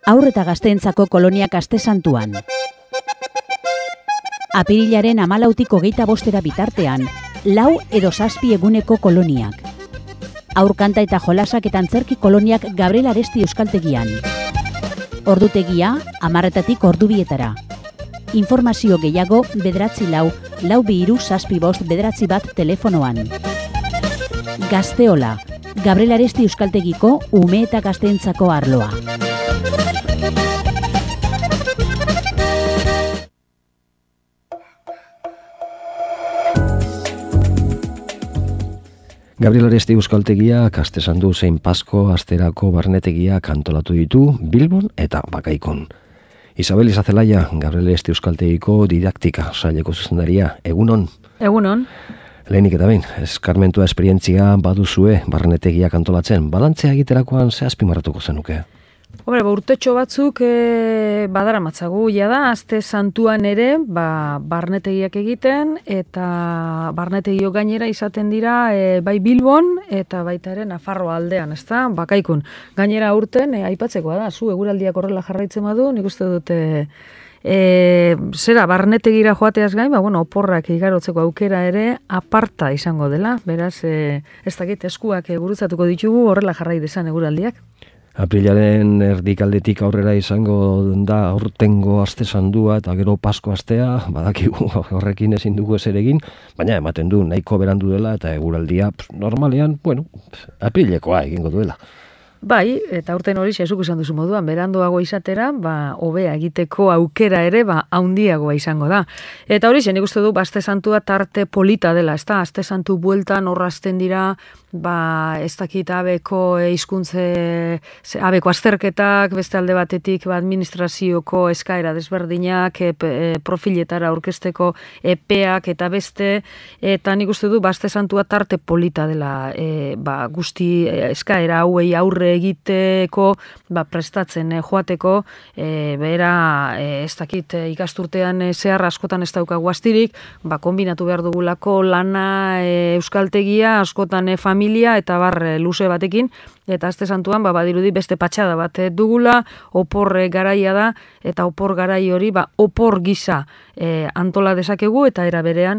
Haur eta gazteentzako koloniak Aste Santuan. Apirilaren 14tik 25 bitartean, 4 edo 7 eguneko koloniak. Aurkanta eta jolasak eta antzerki koloniak Gabriel Aresti Euskaltegian. Ordutegia, 10:00tik 2:00. Informazio gehiago 944-427-991 telefonoan. Gazteola, Gabriel Aresti Euskaltegiko ume eta gazteentzako arloa. Gabriel Aresti Euskaltegiak Aste Santu zein Pasko asterako barnetegiak antolatu ditu Bilbon eta Bakaikon. Isabel Izazelaia, Gabriel Aresti Euskaltegiko didaktika saileko zuzendaria, egunon? Egunon. Lehenik eta behin, eskarmentua esperientzia baduzue barnetegiak antolatzen, balantzea egiterakoan ze azpimarratuko zenuke? Urtetxo batzuk badaramatzagu da, Aste Santuan ere barnetegiak egiten, eta barnetegio gainera izaten dira bai Bilbon eta baita ere Nafarroa aldean, ezta? Bakaikun. Gainera aurten aipatzekoa da, zu eguraldiak horrela jarraitzen badu, nik uste dute barnetegira joateaz gain, oporrak igarotzeko aukera ere aparta izango dela, beraz, ez dakit eskuak gurutzatuko ditugu horrela jarrai dezan eguraldiak. Aprilaren erdikaldetik aurrera izango da aurtengo Aste Sandua eta gero Pasko astea, badakigu horrekin ezin dugu ezer egin, baina ematen du nahiko berandu dela eta eguraldia normalean, aprilekoa egingo duela. Bai, eta aurten hori zezuk izan duzu moduan, beranduago izatera, hobea egiteko aukera ere, haundiagoa izango da. Eta hori nik uste du, Aste Santua tarte polita dela, ez da? Aste Santu bueltan horrazten dira, ez dakit abeko abeko azterketak, beste alde batetik administrazioko eskaera desberdinak, profiletara aurkezteko epeak eta beste, eta nik uste du, Aste Santua tarte polita dela, guzti eskaera hauei aurre egiteko, prestatzen joateko, ez dakit ikasturtean zehar askotan ez daukagu astirik, kombinatu behar dugulako lana euskaltegia, askotan familia eta luze batekin, eta Aste Santuan badirudi beste patxada bat dugula, opor garaia da, eta opor garai hori opor gisa antola dezakegu, eta era berean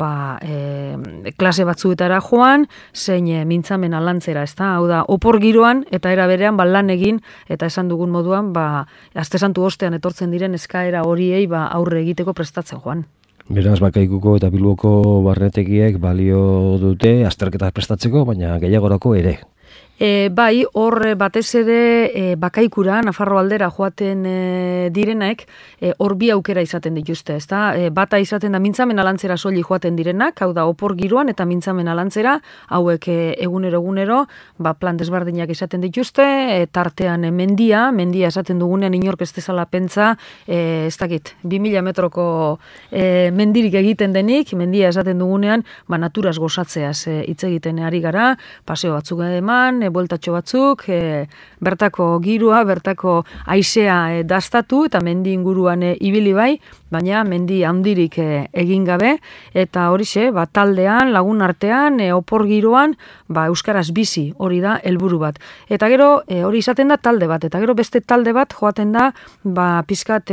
klase batzuetara joan, zein mintzamena lantzera, ez da? Hau da, opor giroan, eta era berean lan egin, eta esan dugun moduan, Aste Santu ostean etortzen diren eskaera horiei aurre egiteko prestatzen joan. Beraz, Bakaikuko eta Bilboko barnetegiek balio dute azterketa prestatzeko, baina gehiagorako ere. Bai, hor batez ere Bakaikura, Nafarro aldera joaten direnak, hor bi aukera izaten dituzte, ezta? Bata izaten da mintzamen alantzera soli joaten direnak, hau da opor giroan eta mintzamen alantzera, hauek egunero, plan desberdinak izaten dituzte, tartean mendia esaten dugunean inork ez dezala pentsa, ez dakit, 2000 metroko mendirik egiten denik, mendia esaten dugunean, naturaz gozatzeaz hitz egiten ari gara, paseo batzuk eman, bueltatxo batzuk, bertako girua, bertako haizea dastatu eta mendi inguruan ibili bai, baina mendi handirik egin gabe, eta horixe, taldean, lagun artean, opor giroan, euskaraz bizi, hori da helburu bat. Eta gero, hori izaten da talde bat, eta gero beste talde bat joaten da, pizkat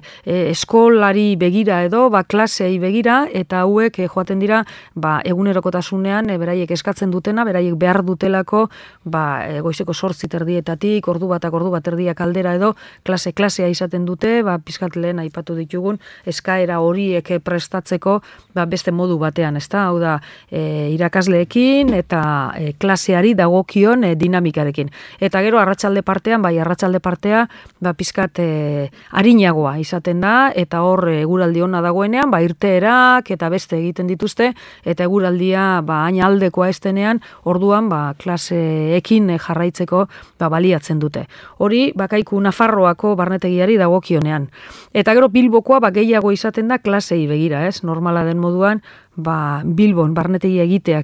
eskolari begira edo, klasei begira, eta hauek joaten dira, egunerokotasunean, beraiek eskatzen dutena, beraiek behar dutelako, goizeko 8:00 ordu bat erdiak aldera edo, klasea izaten dute, pizkat lehen aipatu ditugun, eskaera horiek prestatzeko, beste modu batean, ez da? Hau da, irakasleekin eta klaseari dagokion dinamikarekin. Eta gero, arratsalde partean, arratsalde partea, pizkat arinagoa izaten da, eta hor eguraldi ona dagoenean, irteerak eta beste egiten dituzte, eta eguraldia hain aldekoa estenean, orduan, klaseekin jarraitzeko baliatzen dute. Hori, Bakaiku Nafarroako barnetegiari dagokionean. Eta gero Bilbokoa gehiago izaten da klasei begira, ez? Normala den moduan, Bilbon barnetegi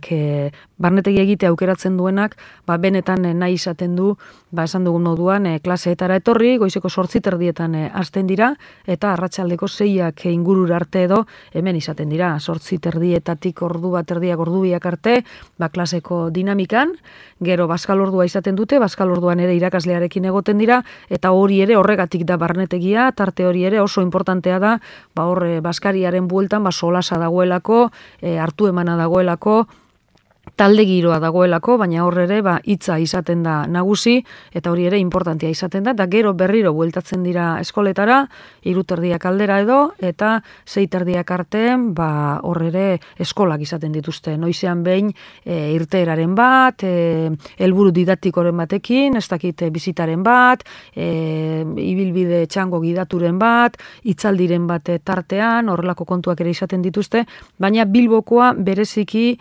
egitea aukeratzen duenak, benetan nahi izaten du, esan dugun moduan, klaseetara etorri, goizeko 8:30 hasten dira, eta arratsaldeko 6 ingurura arte edo hemen izaten dira, 8:30 ordu bat erdiak ordu biak arte, klaseko dinamikan, gero bazkalordua izaten dute, bazkalorduan ere irakaslearekin egoten dira, eta hori ere horregatik da barnetegia, tarte hori ere oso importantea da, hor bazkariaren bueltan solasa dagoelako, hartu emana dagoelako, talde giroa dagoelako, baina hor ere hitza izaten da nagusi, eta hori ere importantea izaten da, eta gero berriro bueltatzen dira eskoletara, 3:30 aldera edo, eta 6:30 arte, hor ere eskolak izaten dituzte. Noizean behin irteeraren bat, helburu didaktikoren batekin, ez dakit bizitaren bat, ibilbide txango gidaturen bat, hitzaldiren bat tartean, horrelako kontuak ere izaten dituzte, baina Bilbokoa bereziki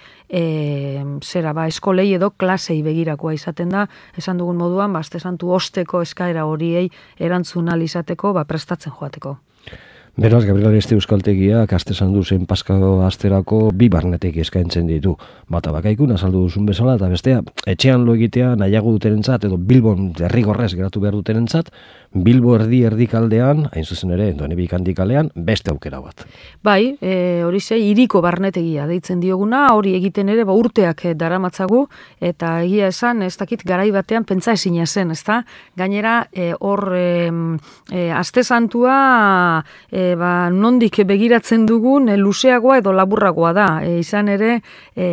eskolei edo klasei begirakoa izaten da, esan dugun moduan, Aste Santu osteko eskaera horiei erantzun ahal izateko, prestatzen joateko. Beraz, Gabriel Aresti Euskaltegiak Aste Santu zein Paska asterako 2 barnetegi eskaintzen ditu. Bata bakaikun, azaldu duzun bezala, eta bestea, etxean lo egitea nahiago dutenentzat, edo Bilbon derrigorrez geratu behar dutenentzat, Bilbo erdikaldean, hain zuzen ere, Donebik handikalean, beste aukera bat. Bai, hori hiriko barnetegia deitzen dioguna, hori egiten ere urteak daramatzagu, eta egia esan, ez dakit garai batean pentsa ezina zen, ezta? Gainera, hor Aste Santua nondik begiratzen dugun luzeagoa edo laburragoa da. Izan ere,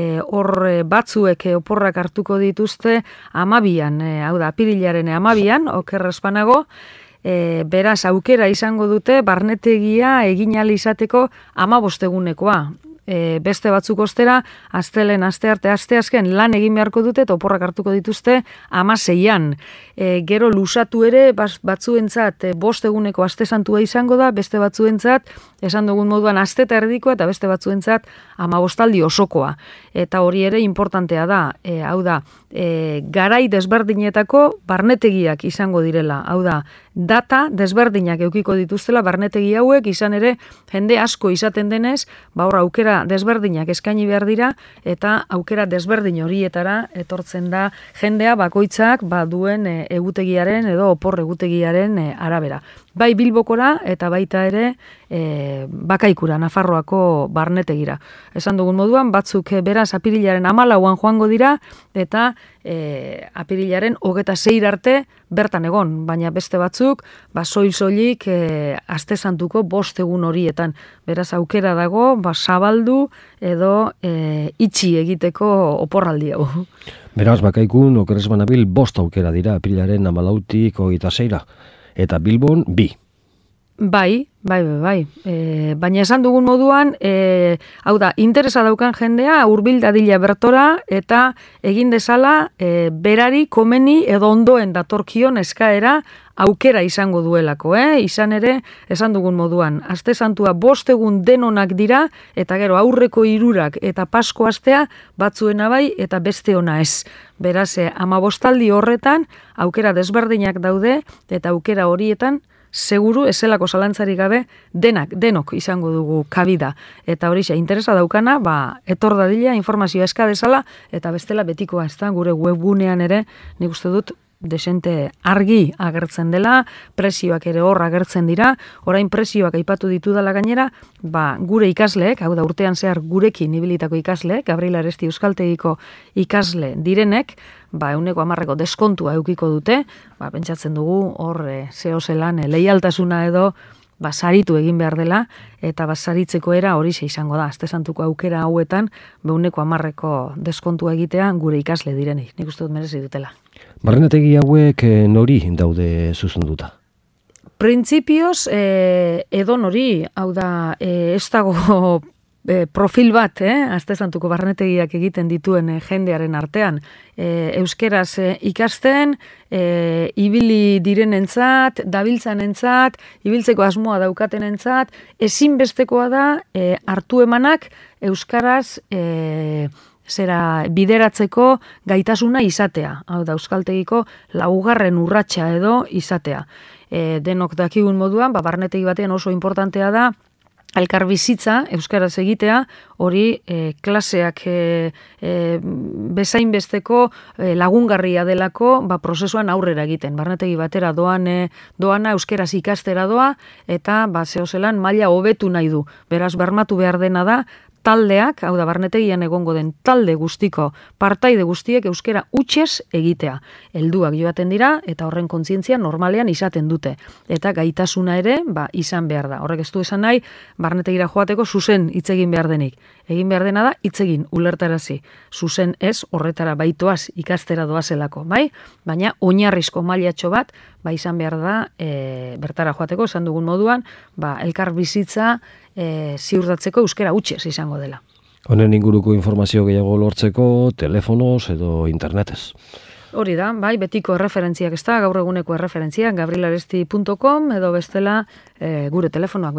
hor batzuek oporrak hartuko dituzte 12an, hau da, apirilaren 12an, oker espanago, beraz aukera izango dute barnetegia egin ahal izateko 15 egunekoa. Beste batzuk ostera, astelen, astearte, asteazken lan egin beharko dute eta oporrak hartuko dituzte 16an. Gero lusatu ere batzuentzat 5 eguneko Aste Santua izango da, beste batzuentzat, esan dugun moduan aste eta erdikoa, eta beste batzuentzat 15 osokoa. Eta hori ere importantea da, hau da, garai desberdinetako barnetegiak izango direla, hau da, data desberdinak eukiko dituztela barnetegi hauek, izan ere jende asko izaten denez, hor aukera desberdinak eskaini behar dira, eta aukera desberdin horietara etortzen da jendea bakoitzak duen egutegiaren edo opor egutegiaren arabera. Bai Bilbokora eta baita ere Bakaikura, Nafarroako barnetegira. Esan dugun moduan, batzuk beraz apirilaren 14an joango dira, eta apirilaren 26 arte bertan egon, baina beste batzuk, soil-soilik Aste Santuko 5 egun horietan. Beraz aukera dago, zabaldu edo itxi egiteko oporraldi hau. Beraz, Bakaikun, okerrez banabil, 5 aukera dira, apirilaren 14tik 26ra. Eta Bilbon, 2. Bai. Baina esan dugun moduan, hau da, interesa daukan jendea hurbil dadila bertora eta egin dezala berari komeni edo ondoen datorkion eskaera aukera izango duelako, izan ere, esan dugun moduan, Aste Santua 5 egun denonak dira, eta gero aurreko 3 eta Pasko astea batzuena bai eta beste ona ez. Beraz, 15 horretan aukera desberdinak daude, eta aukera horietan seguru ezelako zalantzarik gabe denok izango dugu kabida. Eta hori interesa daukana, etor dadila informazioa eska dezala, eta bestela betikoa, ez da, gure webgunean ere, nik uste dut, desente argi agertzen dela, prezioak ere hor agertzen dira, orain prezioak aipatu ditudala gainera, gure ikasleek, hau da urtean zehar gurekin ibilitako ikasleek, Gabriel Aresti Euskaltegiko ikasle direnek, 10% deskontua eukiko dute, pentsatzen dugu hor zehozelan leialtasuna edo saritu egin behar dela, eta saritzeko era hori izango da, Aste Santuko aukera hauetan 10% deskontua egitea gure ikasle direnik, nik uste dut merezi dutela. Barnetegi hauek nori daude zuzenduta? Printzipioz, edo nori, hau da, ez dago profil bat, Aste Santuko barnetegiak egiten dituen jendearen artean. Euskeraz ikasten, ibili direnentzat, dabiltzanentzat, ibiltzeko asmoa daukatenentzat, ezinbestekoa da hartu emanak euskaraz bideratzeko gaitasuna izatea. Hau da, Euskaltegiko 4. urratsa edo izatea. Denok dakigun moduan, barnetegi batean oso importantea da, elkar bizitza, euskaraz egitea, hori klaseak bezain besteko lagungarria delako prozesuan aurrera egiten. Barnetegi batera doana euskaraz ikastera doa, eta zehozelan maila hobetu nahi du. Beraz, bermatu behar dena da, taldeak, hau da, barnetegian egongo den talde guztiko, partaide guztiek euskera hutsez egitea. Helduak joaten dira, eta horren kontzientzia normalean izaten dute. Eta gaitasuna ere, izan behar da. Horrek ez du esan nahi, barnetegira joateko zuzen hitz egin behar denik. Egin behar dena da, hitz egin, ulertarazi. Zuzen ez, horretara baitoaz ikastera doazelako, bai? Baina, oinarrizko mailatxo bat, izan behar da, bertara joateko, esan dugun moduan, elkar bizitza ziurtatzeko euskera hutsez izango dela. Honen inguruko informazio gehiago lortzeko, telefonoz edo internetez. Hori da, betiko erreferentziak ez da, gaur eguneko erreferentziak, gabrielaresti.com edo bestela gure telefonoak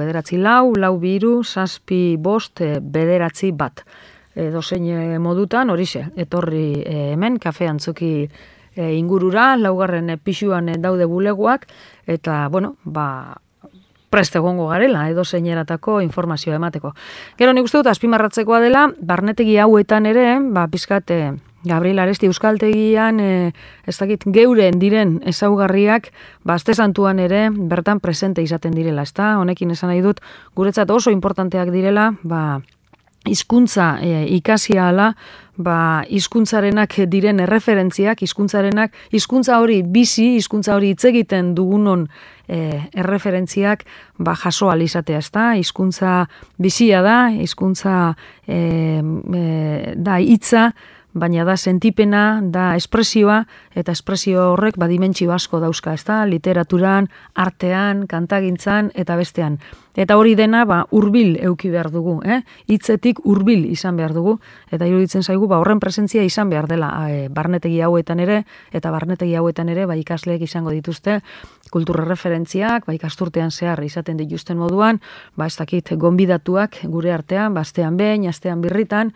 944-655-991. Dozein modutan, horixe, etorri hemen, kafe antzoki ingurura, 4. pisuan daude bulegoak, eta, prest egongo garela, edo zeineratako informazioa emateko. Gero nik uste dut, azpimarratzekoa dela, barnetegi hauetan ere, pizkat Gabriel Aresti euskaltegian, ez dakit, geuren diren ezaugarriak, aste santuan ere, bertan presente izaten direla, ezta? Honekin esan nahi dut, guretzat oso importanteak direla, hizkuntza ikasia ala, hizkuntzarenak diren erreferentziak, hizkuntza hori bizi, hizkuntza hori hitz egiten dugunon erreferentziak jaso ahal izatea, ezta? Hizkuntza bizia da, hizkuntza da hitza, baina da sentipena, da espresioa, eta espresio horrek dimentsio asko dauzka, ezta? Literaturan, artean, kantagintzan eta bestean. Eta hori dena hurbil eduki behar dugu, hitzetik hurbil izan behar dugu, eta iruditzen zaigu horren presentzia izan behar dela barnetegi hauetan ere, eta barnetegi hauetan ere ikasleek izango dituzte kultura referentziak, ikasturtean zehar izaten dituzten moduan, ez dakit gonbidatuak gure artean, astean behin, astean birritan,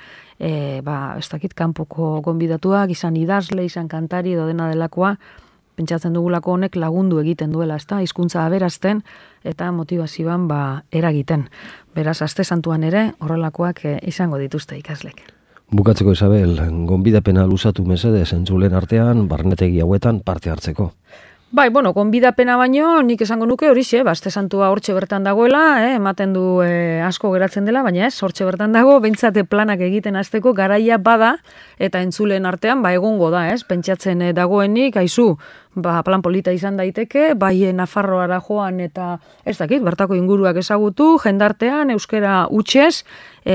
ez dakit kanpoko gonbidatuak, izan idazle, izan kantari edo dena delakoa, pentsatzen dugulako honek lagundu egiten duela, ezta? Hizkuntza aberazten eta motivazioan eragiten. Beraz, aste santuan ere horrelakoak izango dituzte ikaslek. Bukatzeko, Isabel, gonbidapena luzatu mesedez entzulen artean, barnetegi hauetan parte hartzeko. Gonbidapena baino, nik esango nuke horixe, aste santua hortxe bertan dagoela, ematen du asko geratzen dela, baina ez, hortxe bertan dago, behintzate planak egiten hasteko garaia bada, eta entzulen artean, egongo da, pentsatzen dagoenik, aizu, plan polita izan daiteke, Nafarroara joan eta ez dakit, bertako inguruak ezagutu, jendartean, euskera hutsez,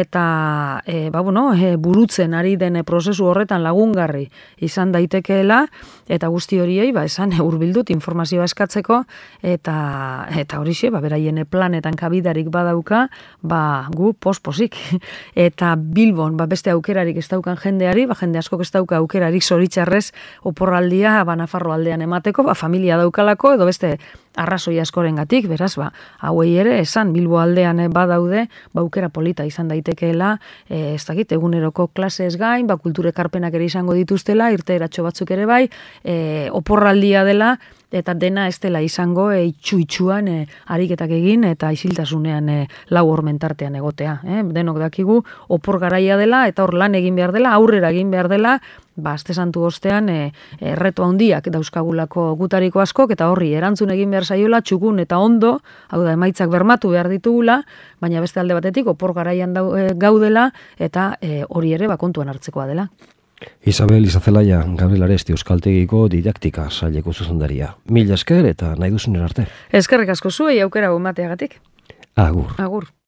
eta burutzen ari den prozesu horretan lagungarri izan daitekeela, eta guzti horiei, esan hurbildut informazioa eskatzeko, eta horixe, beraien planetan kabidarik badauka, gu posposik. Eta Bilbon, beste aukerarik ez daukan jendeari, jende askok ez dauka aukerarik zoritxarrez oporraldia, Nafarro aldean emateko, familia daukalako, edo beste arrazoi askorengatik, beraz, hauei ere, esan Bilbo aldean badaude, aukera polita izan daitekeela, ez dakit, eguneroko klasez gain, kulture ekarpenak ere izango dituztela, irteeratxo batzuk ere bai, oporraldia dela, eta dena ez dela izango itxu-itxuan ariketak egin eta isiltasunean lau hormentartean egotea. Denok dakigu, opor garaia dela, eta hor lan egin behar dela, aurrera egin behar dela, aste santu ostean erreto handiak dauzkagulako gutariko askok, eta horri erantzun egin behar zaiola, txukun eta ondo, hau da emaitzak bermatu behar ditugula, baina beste alde batetik opor garaian gaudela, eta hori ere kontuan hartzekoa dela. Isabel Izazelaia, Gabriel Aresti euskaltegiko didaktika saileko zuzendaria. Mila esker eta nahi duzunen arte. Eskerrik asko zuei aukera emateagatik. Agur. Agur.